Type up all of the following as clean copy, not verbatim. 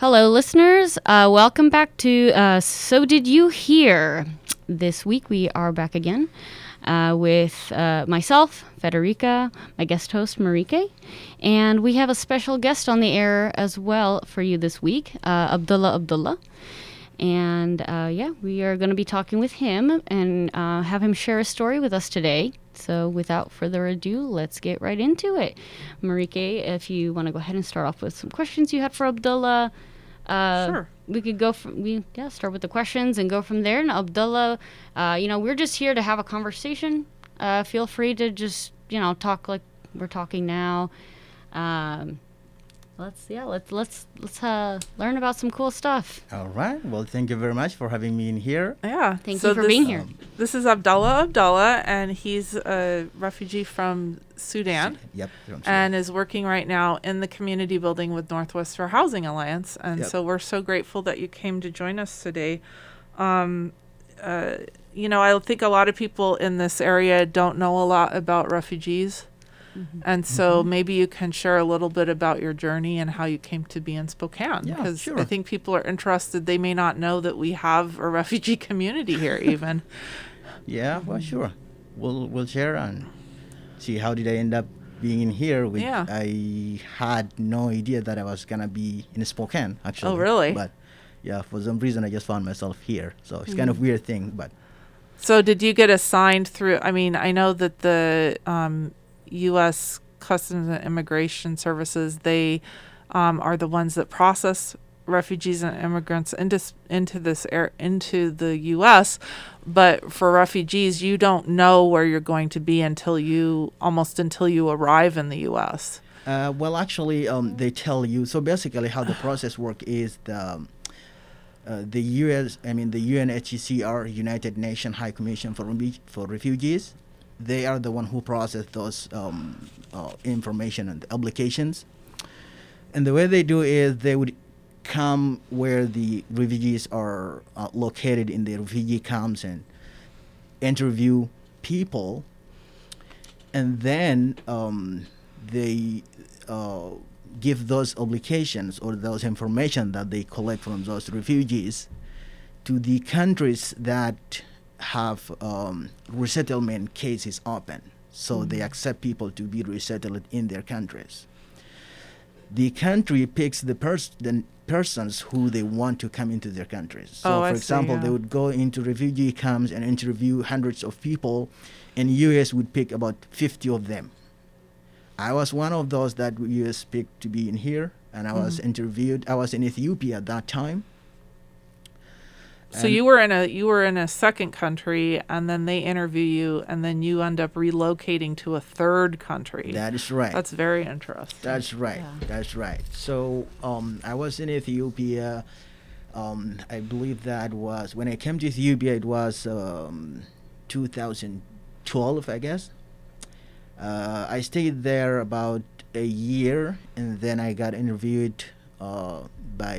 Hello, listeners. Welcome back to So Did You Hear? This week we are back again with myself, Federica, my guest host, Marike, and we have a special guest on the air as well for you this week, Abdullah. And we are going to be talking with him and have him share a story with us today. So without further ado, let's get right into it. Marike, if you want to go ahead and start off with some questions you had for Abdullah. Sure. We could start with the questions and go from there. And Abdullah, we're just here to have a conversation. Feel free to just, talk like we're talking now. Let's learn about some cool stuff. All right. Well, thank you very much for having me in here. Yeah. Thank you for being here. This is Abdullah, and he's a refugee from Sudan. Yep. And is working right now in the community building with Northwest Fair Housing Alliance. And so we're so grateful that you came to join us today. I think a lot of people in this area don't know a lot about refugees. Mm-hmm. And so maybe you can share a little bit about your journey and how you came to be in Spokane. Because sure. I think people are interested. They may not know that we have a refugee community here even. Yeah, well, sure. We'll share and see how did I end up being in here. I had no idea that I was going to be in Spokane, actually. Oh, really? But, yeah, for some reason I just found myself here. So it's kind of weird thing, but... So did you get assigned through... I mean, I know that the... U.S. Customs and Immigration Services, they are the ones that process refugees and immigrants into the U.S. But for refugees, you don't know where you're going to be until you arrive in the U.S. Well, actually, they tell you. So basically, how the process works is the UNHCR, United Nations High Commission for Refugees. They are the one who process those information and applications. And the way they do is they would come where the refugees are located in the refugee camps and interview people. And then they give those applications or those information that they collect from those refugees to the countries that have resettlement cases open, so they accept people to be resettled in their countries. The country picks the persons who they want to come into their countries. So, for example, they would go into refugee camps and interview hundreds of people, and U.S. would pick about 50 of them. I was one of those that U.S. picked to be in here, and I was interviewed. I was in Ethiopia at that time. So you were in a second country, and then they interview you, and then you end up relocating to a third country. That is right. That's very interesting. That's right. Yeah. That's right. So I was in Ethiopia. I believe that was when I came to Ethiopia. It was 2012, I guess. I stayed there about a year, and then I got interviewed by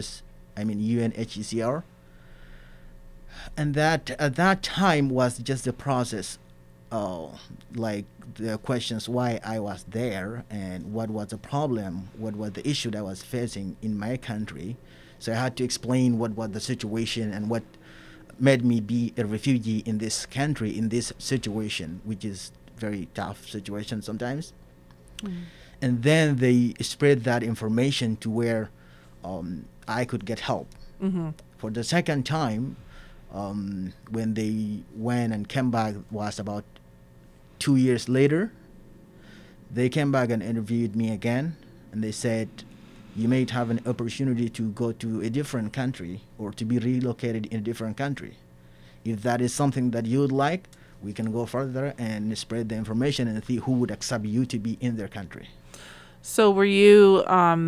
UNHCR. And that at that time was just the process, like the questions why I was there and what was the problem, what was the issue that I was facing in my country. So I had to explain what was the situation and what made me be a refugee in this country, in this situation, which is very tough situation sometimes. And then they spread that information to where I could get help. For the second time, when they went and came back was about 2 years later. They came back and interviewed me again, and they said, you may have an opportunity to go to a different country or to be relocated in a different country. If that is something that you would like, we can go further and spread the information and see who would accept you to be in their country. So were you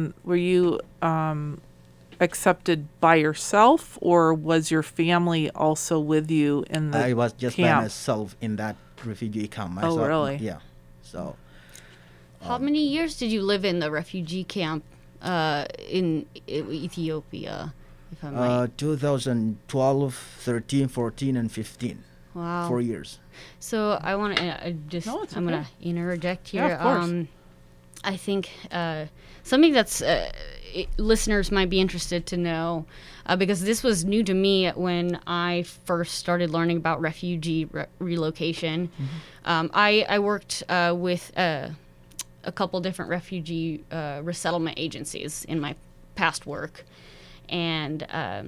accepted by yourself, or was your family also with you in the camp? I was just by myself in that refugee camp. Oh, really? Yeah. So. How many years did you live in the refugee camp in Ethiopia, if I'm right? 2012, 13, 14, and 15. Wow. 4 years. So I want to I'm going to interject here. Yeah, of course. I think something that's listeners might be interested to know, because this was new to me when I first started learning about refugee relocation. I worked with a couple different refugee resettlement agencies in my past work, and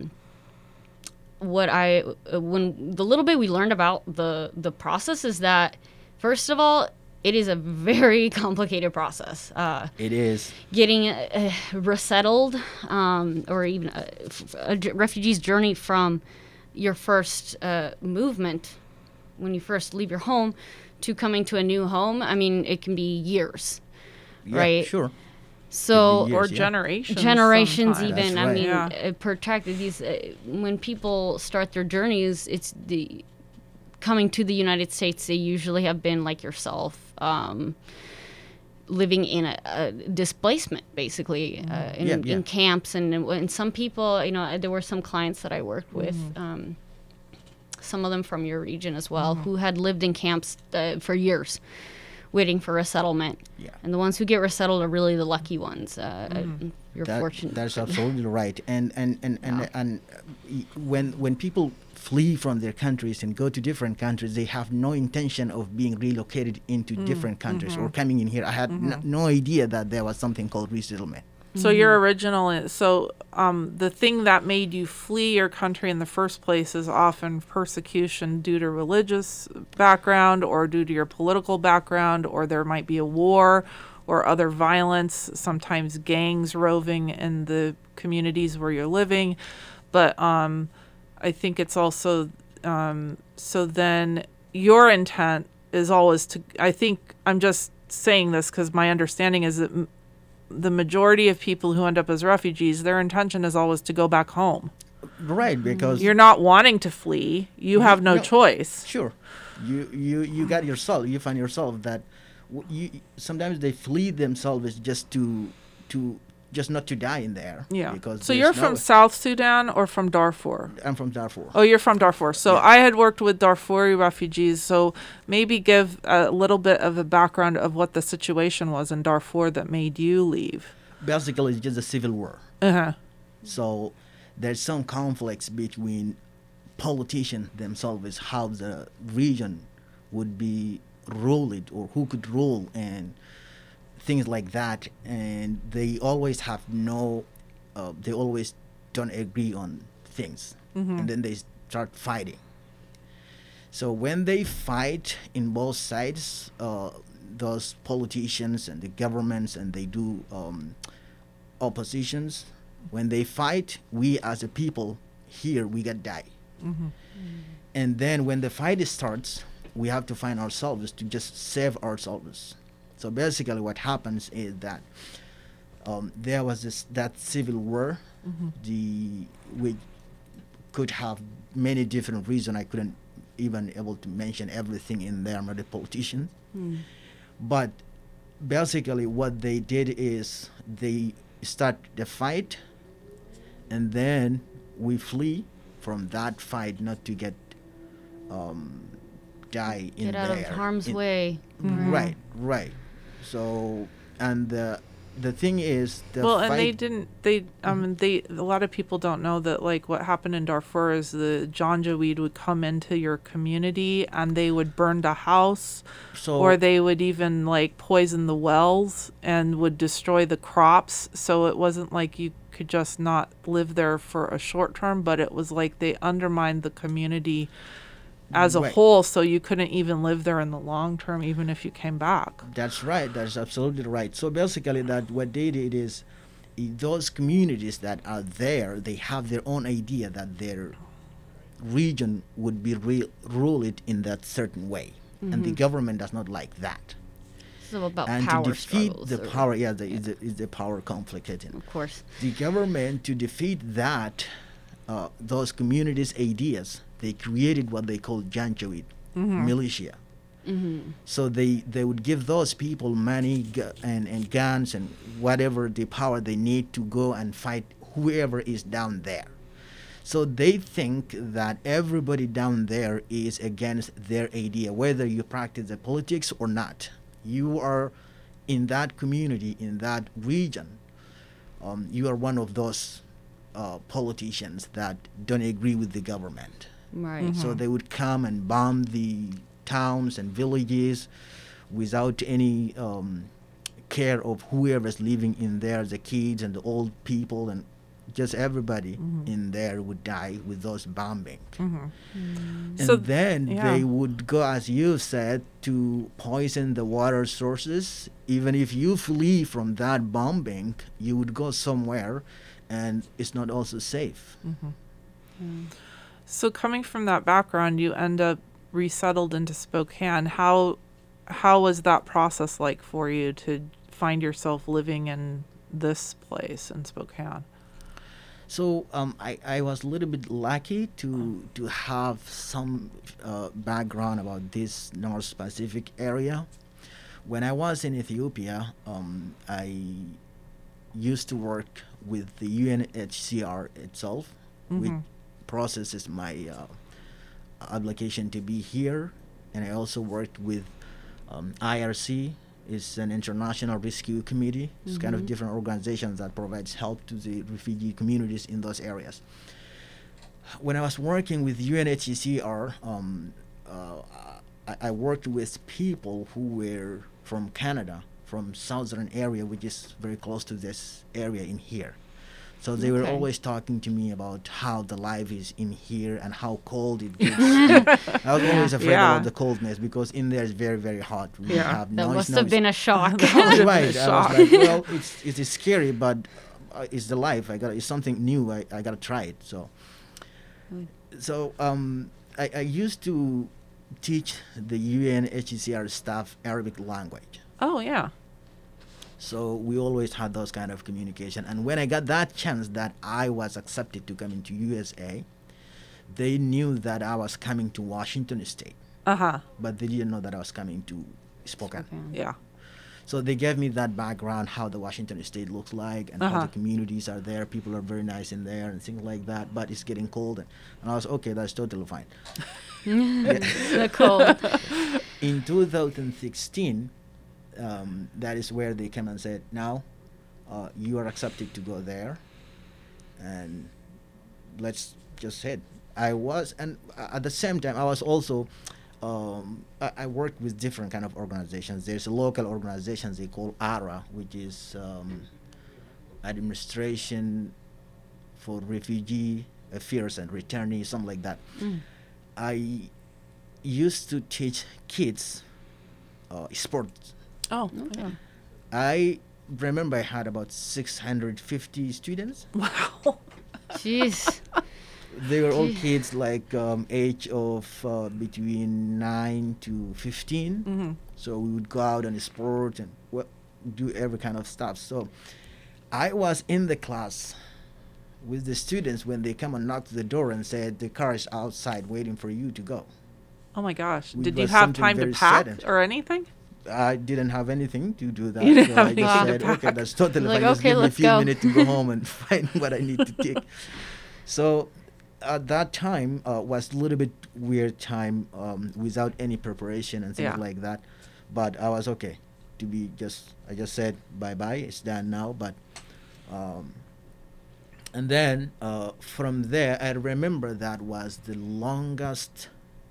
when the little bit we learned about the process is that, first of all, it is a very complicated process. It is. Getting resettled, or even a refugee's journey from your first movement, when you first leave your home, to coming to a new home. I mean, it can be years, Yeah, right? sure. So, Years, Or yeah. sometimes. generations even. That's I right. mean, Yeah. protracted these. When people start their journeys, it's the coming to the United States. They usually have been like yourself, living in a displacement, basically, in camps, and some people, there were some clients that I worked with. Some of them from your region as well, who had lived in camps for years, waiting for resettlement. Yeah. And the ones who get resettled are really the lucky ones. You're fortunate. That's absolutely right. And when people flee from their countries and go to different countries, they have no intention of being relocated into different countries or coming in here. I had no idea that there was something called resettlement. So your original, the thing that made you flee your country in the first place is often persecution due to religious background or due to your political background, or there might be a war or other violence, sometimes gangs roving in the communities where you're living. But I think it's also, so then your intent is always to, I think I'm just saying this because my understanding is that the majority of people who end up as refugees, their intention is always to go back home. Right, because You're not wanting to flee. You have no choice. Sure, you got yourself. You find yourself that sometimes they flee themselves just just not to die in there. Yeah. Because So there's you're from South Sudan or from Darfur? I'm from Darfur. Oh, you're from Darfur. So Yeah. I had worked with Darfuri refugees. So maybe give a little bit of a background of what the situation was in Darfur that made you leave. Basically, it's just a civil war. Uh-huh. So there's some conflicts between politicians themselves, how the region would be ruled or who could rule and things like that. And they always have they always don't agree on things. And then they start fighting. So when they fight in both sides, those politicians and the governments, and they do oppositions, when they fight, we as a people here, we get die. And then when the fight starts, we have to find ourselves to just save ourselves. So basically what happens is that there was that civil war. We could have many different reasons. I couldn't even able to mention everything in there. I'm not a politician. But basically what they did is they start the fight, and then we flee from that fight, not to get die in Get there. out of harm's way. Right. So, and the thing is, Well, and fight, a lot of people don't know that, like, what happened in Darfur is the Janjaweed would come into your community and they would burn the house, so or they would even, like, poison the wells and would destroy the crops. So it wasn't like you could just not live there for a short term, but it was like they undermined the community as a Right. whole, so you couldn't even live there in the long term, even if you came back. That's right. That's absolutely right. So basically, that what they did is, those communities that are there, they have their own idea that their region would be ruled in that certain way, and the government does not like that. So about And power to defeat struggles. the power, is the power conflict hitting. Of course. The government, to defeat that, those communities' ideas, they created what they call Janjaweed militia. So they would give those people money and guns and whatever the power they need to go and fight whoever is down there. So they think that everybody down there is against their idea, whether you practice the politics or not. You are in that community, in that region, you are one of those politicians that don't agree with the government. Right. So they would come and bomb the towns and villages without any care of whoever's living in there, the kids and the old people, and just everybody in there would die with those bombing. And So, then yeah. they would go, as you said, to poison the water sources. Even if you flee from that bombing, you would go somewhere, and it's not also safe. So coming from that background, you end up resettled into Spokane. How was that process like for you to find yourself living in this place in Spokane? So I was a little bit lucky to have some background about this North Pacific area. When I was in Ethiopia, I used to work with the UNHCR itself, which processes my application to be here, and I also worked with IRC. It's an international rescue committee. It's kind of different organizations that provides help to the refugee communities in those areas. When I was working with UNHCR, I worked with people who were from Canada, from southern area, which is very close to this area in here. So they were Okay. always talking to me about how the life is in here and how cold it gets. And I was always afraid Yeah. about the coldness because in there it's very, very hot. We Yeah. have That noise, must have been a shock. right. I shock. was like, well, it is scary, but it's the life. It's something new. I gotta try it. So I used to teach the UNHCR staff Arabic language. Oh, yeah. So we always had those kind of communication. And when I got that chance that I was accepted to come into USA, they knew that I was coming to Washington State, Uh-huh. but they didn't know that I was coming to Spokane. Spokane. Yeah. So they gave me that background, how the Washington State looks like and how Uh-huh. the communities are there. People are very nice in there and things like that, but it's getting cold. And I was, okay, that's totally fine. The cold. In 2016, that is where they came and said, now you are accepted to go there, and let's just head. And at the same time, I was also, I worked with different kind of organizations. There's a local organizations they call ARA, which is Administration for Refugee Affairs and Returnees, something like that. I used to teach kids sports. Oh, Yeah. I remember I had about 650 students. wow. Jeez. They were all Gee. kids like age of between 9 to 15. So we would go out on sport and do every kind of stuff. So I was in the class with the students when they come and knock the door and said the car is outside waiting for you to go. Oh, my gosh. Which Did you was have something time to very pack sudden. or anything? I didn't have anything to do that. You didn't So have I just anything to said, okay, pack. that's totally Like, fine. Just okay, give me a let's few go. minutes to go home and find what I need to take. So at that time was a little bit weird time without any preparation and things Yeah. like that. But I was okay to be I just said bye-bye. It's done now. But and then from there, I remember that was the longest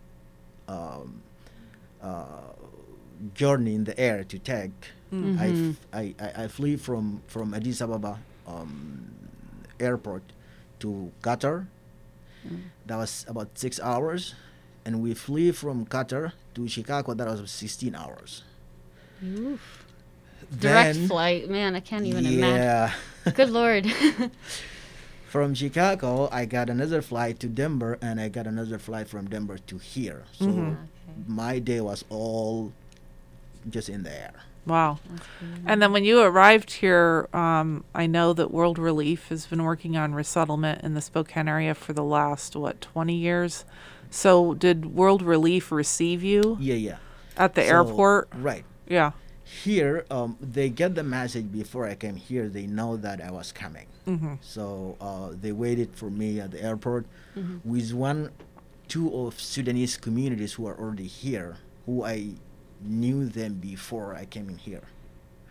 journey in the air to take. I flew from Addis Ababa airport to Qatar. That was about 6 hours, and we flew from Qatar to Chicago. That was 16 hours. Oof. Direct Then- flight. Man, I can't even imagine. Yeah. Good Lord. From Chicago, I got another flight to Denver, and I got another flight from Denver to here. So my day was all just in the air. Wow. And then when you arrived here, I know that World Relief has been working on resettlement in the Spokane area for the last, 20 years? So did World Relief receive you Yeah. at the So- airport? Right. Yeah. Here, they get the message before I came here. They know that I was coming. So they waited for me at the airport with two of Sudanese communities who are already here, who I knew them before I came in here.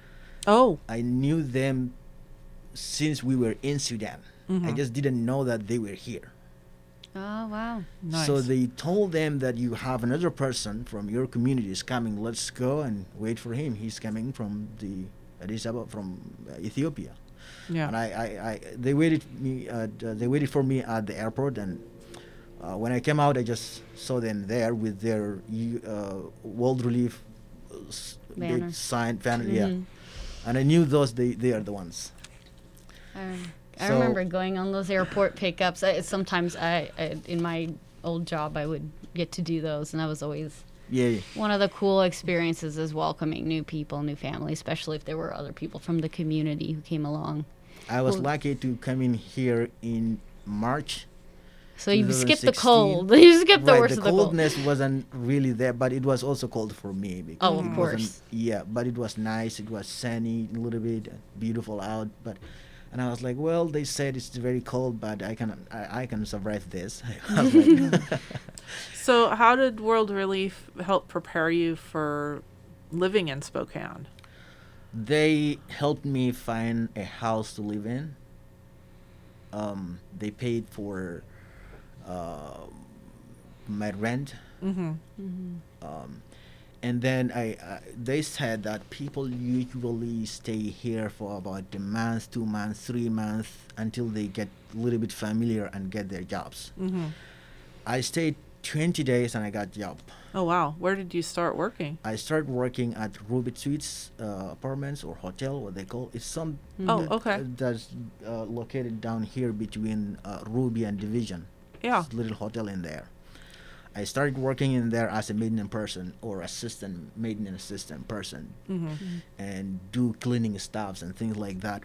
Oh. I knew them since we were in Sudan. I just didn't know that they were here. Oh, wow. Nice. So they told them that you have another person from your community is coming. Let's go and wait for him. He's coming from the Addis Ababa, from Ethiopia. Yeah. And they waited they waited for me at the airport, and when I came out, I just saw them there with their World Relief Banner. big sign banner. Yeah, and I knew they are the ones. I So- remember going on those airport pickups. Sometimes in my old job, I would get to do those, and that was always Yeah. one of the cool experiences, is welcoming new people, new families, especially if there were other people from the community who came along. I was Cool. lucky to come in here in March. So you skipped the 2016. cold. You skipped the Right, worst the of the cold. coldness wasn't really there, but it was also cold for me. Because Oh, of it course. wasn't- Yeah, but it was nice. It was sunny, a little bit beautiful out. And I was like, well, they said it's very cold, but I can survive this. I was like, So how did World Relief help prepare you for living in Spokane? they helped me find a house to live in. They paid for my rent. And then they said that people usually stay here for about a month, 2 months, 3 months until they get a little bit familiar and get their jobs. I stayed 20 days and I got job. Oh, wow. Where did you start working? I started working at Rubit Suites apartments or hotel, what they call it's some. Oh, okay. That's located down here between Ruby and Division. Yeah. It's a little hotel in there. I started working in there as a maintenance person or maintenance assistant person, and do cleaning stuffs and things like that.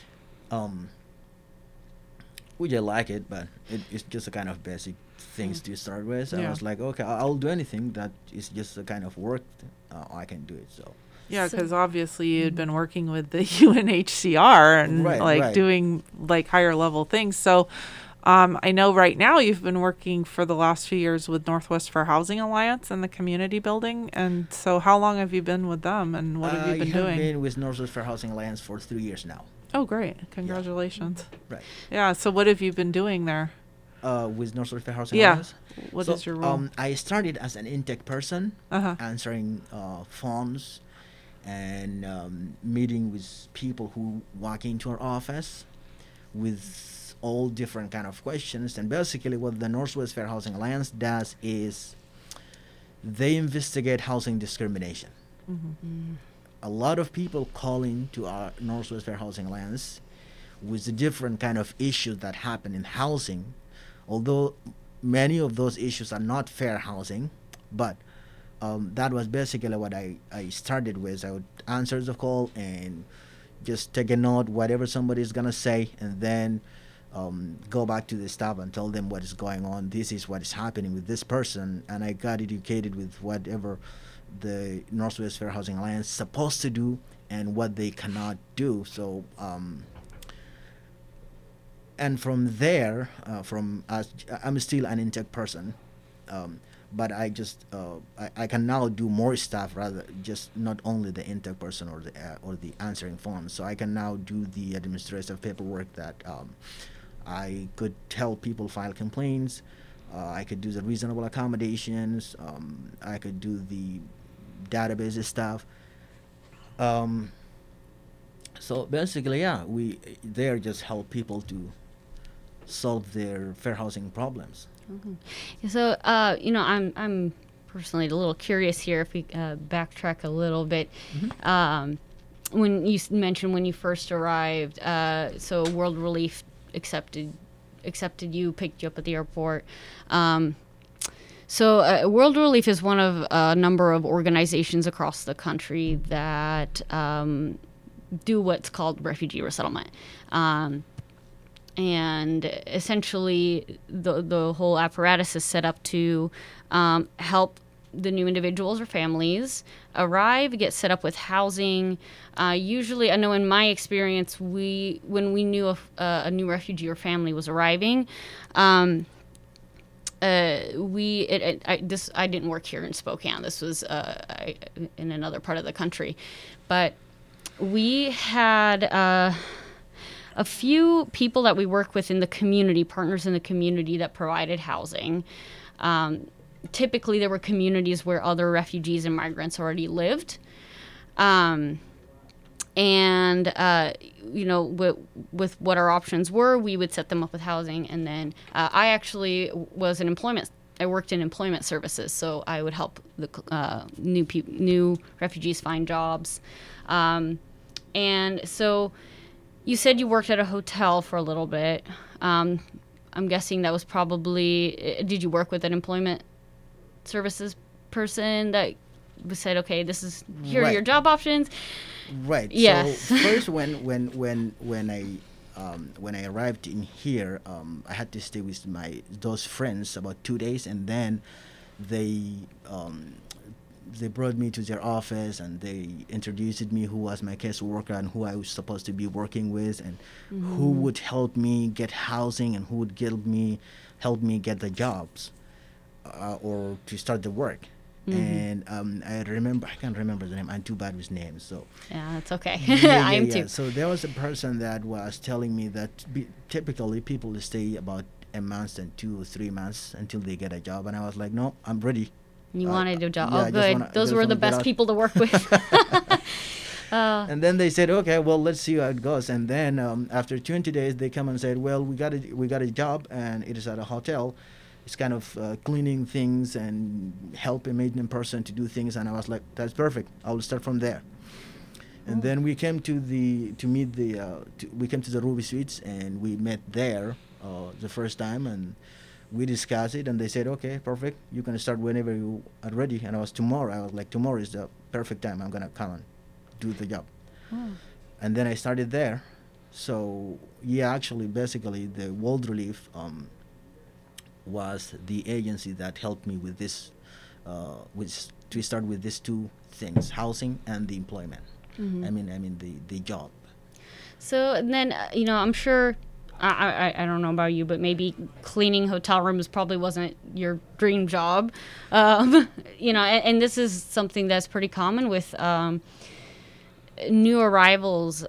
Which I like it, but it's just a kind of basic things to start with. So I Yeah. was like, okay, I'll do anything that is just a kind of work. I can do it. So Yeah, So- because obviously you'd been working with the UNHCR and Right, like right. doing like higher level things. So I know right now you've been working for the last few years with Northwest Fair Housing Alliance and the community building. And so how long have you been with them and what have you been I have doing? been with Northwest Fair Housing Alliance for 3 years now. Oh, great. Congratulations. Right. Yeah. So what have you been doing there? With Northwest Fair Housing Yeah. Alliance. What is your role? I started as an intake person, Uh-huh. answering phones and meeting with people who walk into our office with all different kind of questions. And basically what the Northwest Fair Housing Alliance does is they investigate housing discrimination. A lot of people call into our Northwest Fair Housing Alliance with the different kind of issues that happen in housing, although many of those issues are not fair housing. But that was basically what I started with. I would answer the call and just take a note, whatever somebody is going to say, and then go back to the staff and tell them what is going on. This is what is happening with this person. And I got educated with whatever the Northwest Fair Housing Alliance is supposed to do and what they cannot do. So, and from there, I'm still an intake person, but I just I can now do more stuff, rather just not only the intake person or the answering phone. So I can now do the administrative paperwork that I could tell people file complaints. I could do the reasonable accommodations. I could do the database stuff. So basically, yeah, we there just help people to solve their fair housing problems. So, I'm personally a little curious here. If we backtrack a little bit, when you mentioned when you first arrived, so World Relief accepted you, picked you up at the airport. So World Relief is one of a number of organizations across the country that do what's called refugee resettlement. And essentially, the whole apparatus is set up to help the new individuals or families arrive, get set up with housing. Usually, I know in my experience, when we knew a new refugee or family was arriving, I didn't work here in Spokane. This was in another part of the country, but We had a few people that we work with in the community, partners in the community that provided housing. Typically, there were communities where other refugees and migrants already lived. And with what our options were, we would set them up with housing. And then I actually was an employment. I worked in employment services, so I would help the new refugees find jobs. And so, you said you worked at a hotel for a little bit. I'm guessing that was probably. Did you work with an employment services person that said, "Okay, here are your job options"? Right. Yes. So first, when I arrived in here, I had to stay with those friends about 2 days, and then they brought me to their office and they introduced me who was my caseworker and who I was supposed to be working with, and who would help me get housing and who would help me get the jobs or to start the work. And I can't remember the name. I'm too bad with names, so Yeah, that's okay. yeah, I am yeah. too. So there was a person that was telling me that typically people stay about a month and 2 or 3 months until they get a job, and I was like, no, I'm ready. You wanted a job. yeah, I Oh, just good. wanna- I Those just were the wanna get best out. people to work with. And then they said, okay, well, let's see how it goes. And then after 20 days, they come and said, well, we got a job, and it is at a hotel. It's kind of cleaning things and help a maintenance person to do things. And I was like, that's perfect. I will start from there. And then we came to the Ruby Suites, and we met there the first time, and we discussed it, and they said, okay, perfect. You can start whenever you are ready. And I was like, tomorrow is the perfect time. I'm gonna come and do the job. And then I started there. So yeah, actually, basically, the World Relief was the agency that helped me with this, to start with these two things: housing and the employment. I mean the job. So and then, I'm sure, I don't know about you, but maybe cleaning hotel rooms probably wasn't your dream job. And this is something that's pretty common with new arrivals.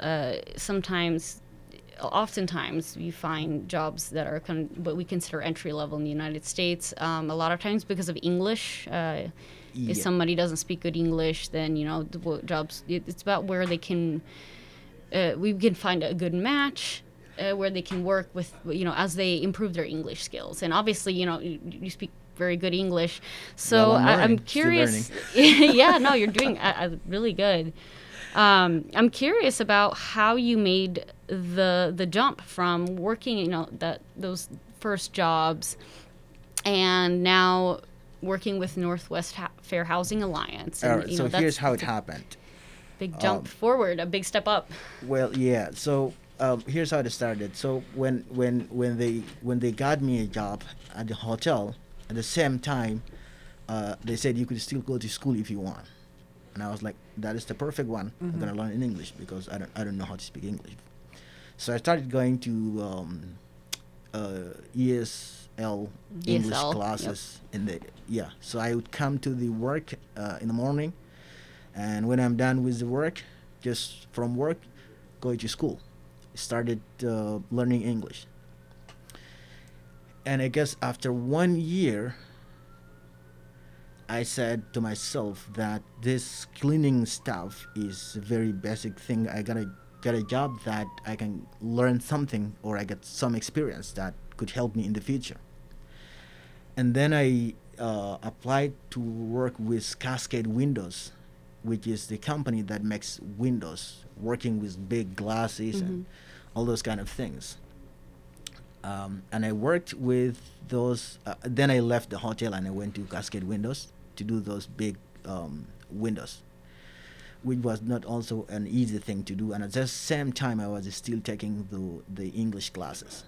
Oftentimes you find jobs that are what we consider entry level in the United States. A lot of times because of English. If somebody doesn't speak good English, then jobs. It's about where they can. We can find a good match where they can work with as they improve their English skills. And obviously, you speak very good English, so Well, I'm I'm learning. Still cures. Yeah, no, you're doing really good. I'm curious about how you made the jump from working, those first jobs, and now working with Northwest Fair Housing Alliance. All And, right. So here's how it happened. Big jump forward, a big step up. Well, yeah. So here's how it started. So when they got me a job at the hotel, at the same time, they said you could still go to school if you want, and I was like, that is the perfect one. I'm gonna learn in English because I don't know how to speak English. So I started going to ESL English ESL, classes So I would come to the work in the morning, and when I'm done with the work, just from work, go to school. Started learning English. And I guess after 1 year, I said to myself that this cleaning stuff is a very basic thing. I gotta get a job that I can learn something, or I get some experience that could help me in the future. And then I applied to work with Cascade Windows, which is the company that makes windows, working with big glasses and all those kind of things. And I worked with those. Then I left the hotel and I went to Cascade Windows to do those big windows, which was not also an easy thing to do. And at the same time, I was still taking the English classes.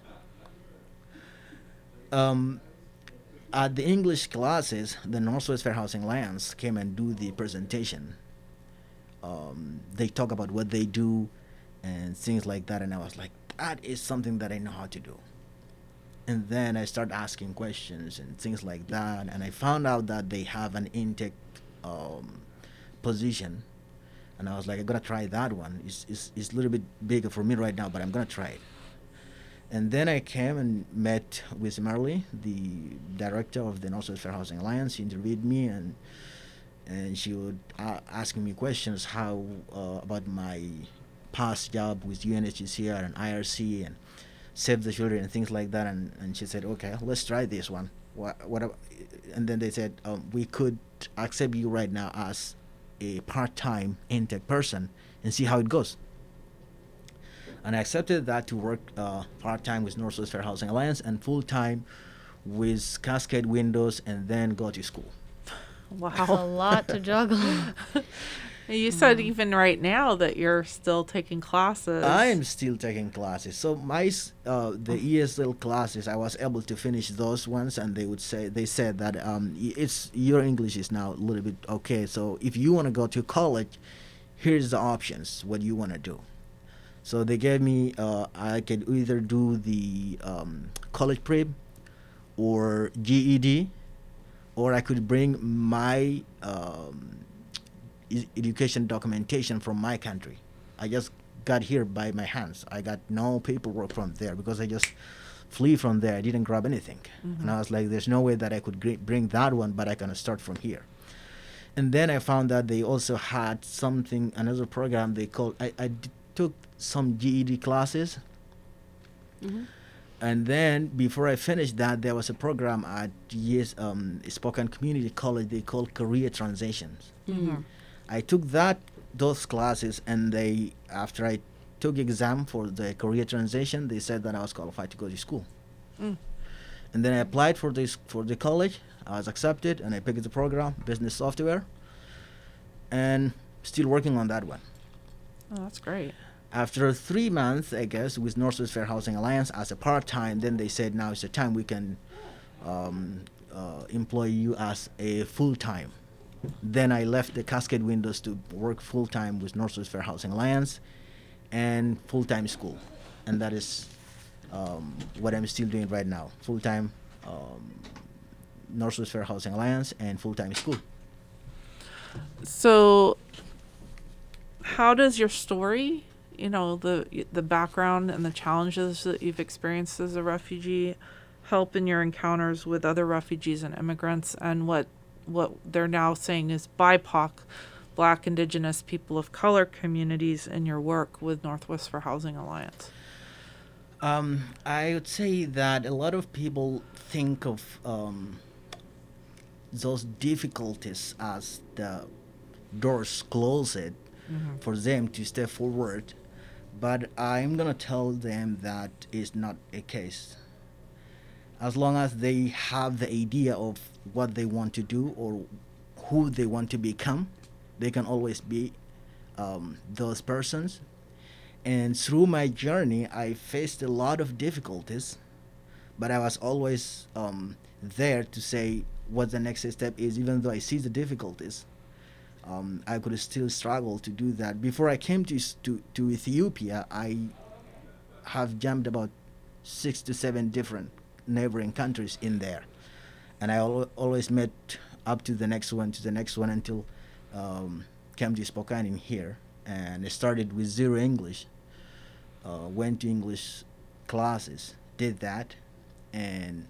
At the English classes, the Northwest Fair Housing Alliance came and do the presentation. They talk about what they do and things like that, and I was like, that is something that I know how to do. And then I started asking questions and things like that, and I found out that they have an intake position And I was like, I'm gonna try that one. It's a little bit bigger for me right now, but I'm gonna try it. And then I came and met with Marley, the director of the Northwest Fair Housing Alliance. She interviewed me, and she would ask me questions how about my past job with UNHCR and IRC and Save the Children and things like that. And she said, okay, let's try this one. And then they said, we could accept you right now as a part-time intake person and see how it goes. And I accepted that to work part-time with Northwest Fair Housing Alliance and full-time with Cascade Windows, and then go to school. That's a lot to juggle. You said even right now that you're still taking classes. I am still taking classes. So my the ESL classes, I was able to finish those ones, and they said that it's your English is now a little bit okay. So if you want to go to college, here's the options. What you want to do. So they gave me I could either do the college prep or GED, or I could bring my education documentation from my country. I just got here by my hands. I got no paperwork from there because I just flew from there. I didn't grab anything. And I was like, there's no way that I could bring that one, but I can start from here. And then I found that they also had another program they called, took some GED classes. And then before I finished that, there was a program at Spokane Community College they called Career Transitions. I took those classes, and after I took exam for the career transition, they said that I was qualified to go to school. And then I applied for the college. I was accepted, and I picked the program, business software, and still working on that one. Oh, that's great. After 3 months, I guess, with Northwest Fair Housing Alliance as a part-time, then they said now is the time we can employ you as a full-time. Then I left the Cascade Windows to work full-time with Northwest Fair Housing Alliance and full-time school. And that is what I'm still doing right now. Full-time Northwest Fair Housing Alliance and full-time school. So how does your story, the background and the challenges that you've experienced as a refugee help in your encounters with other refugees and immigrants, and what they're now saying is BIPOC, Black, Indigenous, people of color communities in your work with Northwest Fair Housing Alliance? I would say that a lot of people think of those difficulties as the doors closed for them to step forward, but I'm gonna tell them that is not a case. As long as they have the idea of what they want to do or who they want to become, they can always be those persons. And through my journey, I faced a lot of difficulties, but I was always there to say what the next step is. Even though I see the difficulties, I could still struggle to do that. Before I came to Ethiopia, I have jumped about 6 to 7 different neighboring countries in there, and I always met up to the next one until came to Spokane in here, and I started with zero English. Went to English classes, did that, and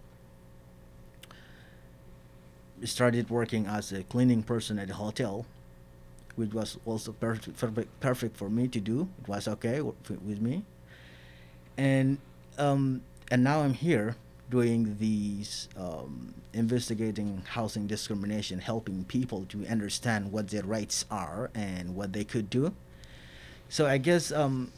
started working as a cleaning person at a hotel, which was also perfect for me to do. It was okay with me, and now I'm here doing these investigating housing discrimination, helping people to understand what their rights are and what they could do. So I guess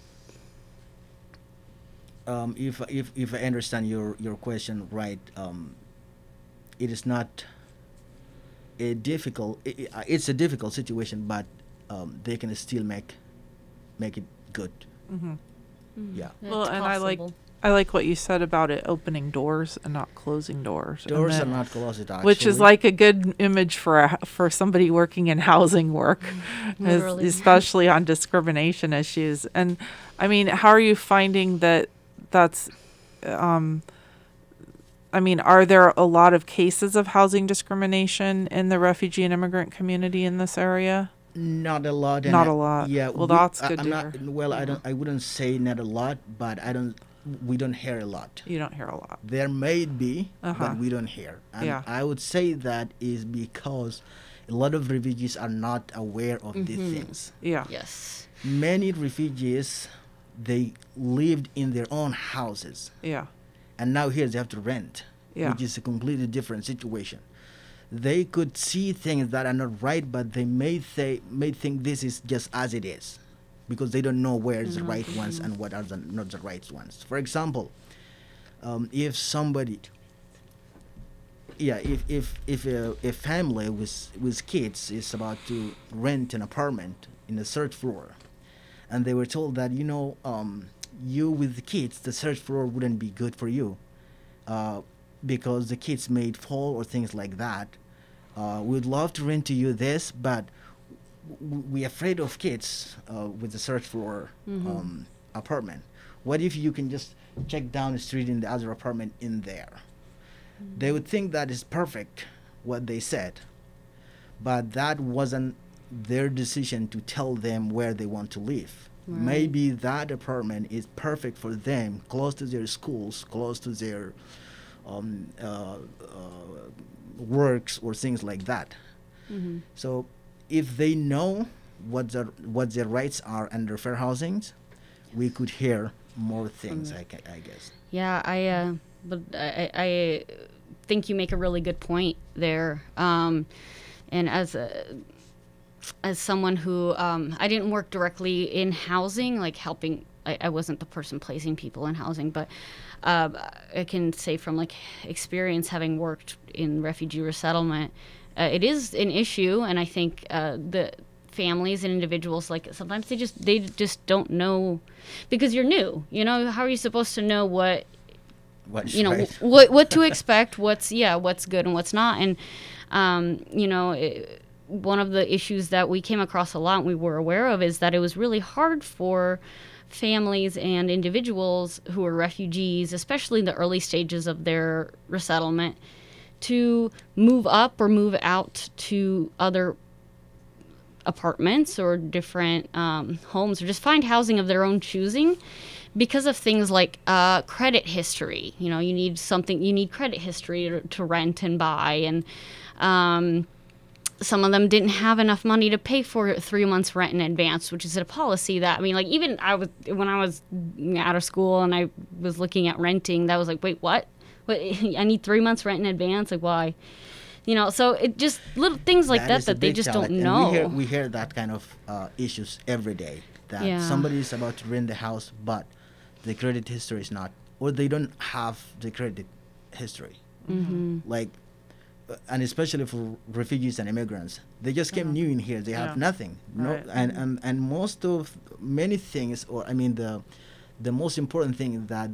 if I understand your question right, it is not a difficult. It's a difficult situation, but they can still make it good. Yeah. Well, It's and possible. I like what you said about it opening doors and not closing doors. And Doors are then- not closed, actually. which is like a good image for somebody working in housing work, Literally. especially on discrimination issues. And I mean, how are you finding that's I mean, are there a lot of cases of housing discrimination in the refugee and immigrant community in this area? Not a lot. Not a lot. Yeah. Well, that's good I'm to not. hear. Well, Yeah. I wouldn't say not a lot, but I don't. We don't hear a lot. You don't hear a lot. There may be, Uh-huh. but we don't hear. And Yeah. I would say that is because a lot of refugees are not aware of these things. Yeah. Yes. Many refugees, they lived in their own houses, Yeah. and now here they have to rent, Yeah. which is a completely different situation. They could see things that are not right, but they may think this is just as it is, because they don't know where is the right ones and what are the not the right ones. For example, if somebody, if a family with kids is about to rent an apartment in the third floor, and they were told that you with the kids, the third floor wouldn't be good for you, because the kids may fall or things like that. We'd love to rent to you this, but we're afraid of kids with the third floor apartment. What if you can just check down the street in the other apartment in there? They would think that is perfect, what they said, but that wasn't their decision to tell them where they want to live. Right. Maybe that apartment is perfect for them, close to their schools, close to their works or things like that. So if they know what their rights are under fair housing, we could hear more things. I guess. Yeah, but I think you make a really good point there. And as someone who I didn't work directly in housing, like helping. I wasn't the person placing people in housing, but I can say from like experience having worked in refugee resettlement, it is an issue, and I think the families and individuals, like sometimes they just don't know, because you're new. How are you supposed to know what Right. what to expect, what's good and what's not? And one of the issues that we came across a lot and we were aware of is that it was really hard for families and individuals who are refugees, especially in the early stages of their resettlement, to move up or move out to other apartments or different homes, or just find housing of their own choosing, because of things like credit history. You need credit history to rent and buy, and some of them didn't have enough money to pay for 3 months rent in advance, which is a policy that, even when I was out of school and I was looking at renting, that was like, wait, what? I need 3 months rent in advance? Like, why? So it just little things like that is a they big just challenge. don't And know. we hear that kind of issues every day, that Yeah. somebody is about to rent the house, but the credit history is not, or they don't have the credit history. Like, and especially for refugees and immigrants, they just came new in here. They have Yeah. nothing. No, Right. and most of many things, or the most important thing that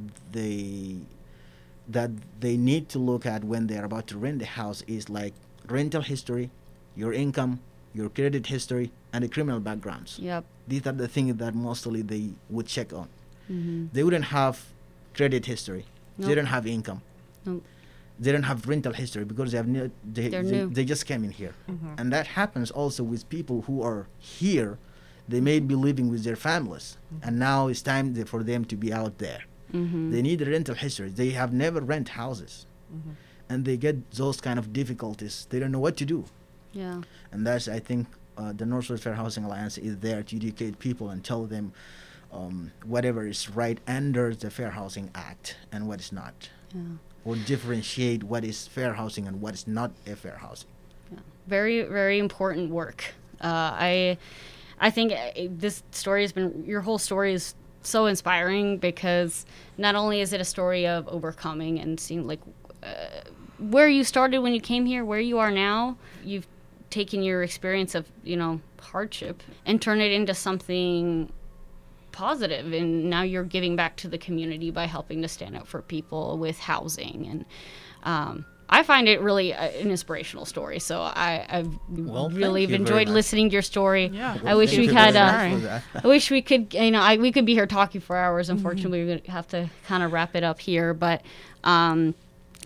they need to look at when they're about to rent the house is like rental history, your income, your credit history, and the criminal backgrounds. Yep. These are the things that mostly they would check on. They wouldn't have credit history. They Nope. don't have income. Nope. They don't have rental history because They're new. they just came in here. And that happens also with people who are here. They may be living with their families, and now it's time for them to be out there. They need a rental history. They have never rent houses, and they get those kind of difficulties. They don't know what to do. Yeah. And that's, I think, the Northwest Fair Housing Alliance is there to educate people and tell them whatever is right under the Fair Housing Act and what is not, or differentiate what is fair housing and what is not a fair housing. Very, very important work. I think this story has been, your whole story is so inspiring, because not only is it a story of overcoming and seeing like where you started when you came here, where you are now, you've taken your experience of, hardship and turn it into something positive, and now you're giving back to the community by helping to stand up for people with housing. And I find it really an inspirational story. So I've Well, really thank you very enjoyed much. listening to your story. Yeah. I wish Thank we you had. very much for that. I wish we could. We could be here talking for hours. Unfortunately, we're gonna have to kind of wrap it up here. But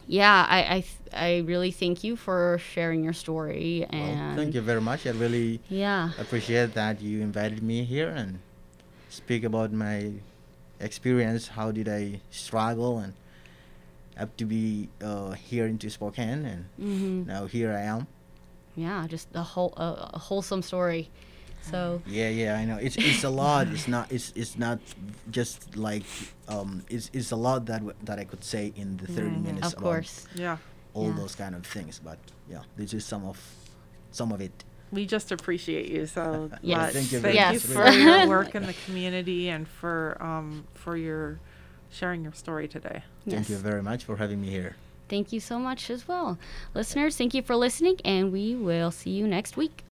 yeah, I really thank you for sharing your story. And Well, thank you very much. I really Yeah. appreciate that you invited me here and speak about my experience. How did I struggle and up to be here into Spokane, and Mm-hmm. now here I am. Yeah, just a wholesome story. So Yeah, I know. It's a lot. It's not just like it's a lot that I could say in the 30 minutes of about course. Yeah. all Yeah. those kind of things. But yeah, this is some of it. We just appreciate you so Yes. much. Thank you Thank very you much. for Yes. your work in the community and for your sharing your story today. Thank you Yes. very much for having me here. Thank you so much as well. Listeners, thank you for listening, and we will see you next week.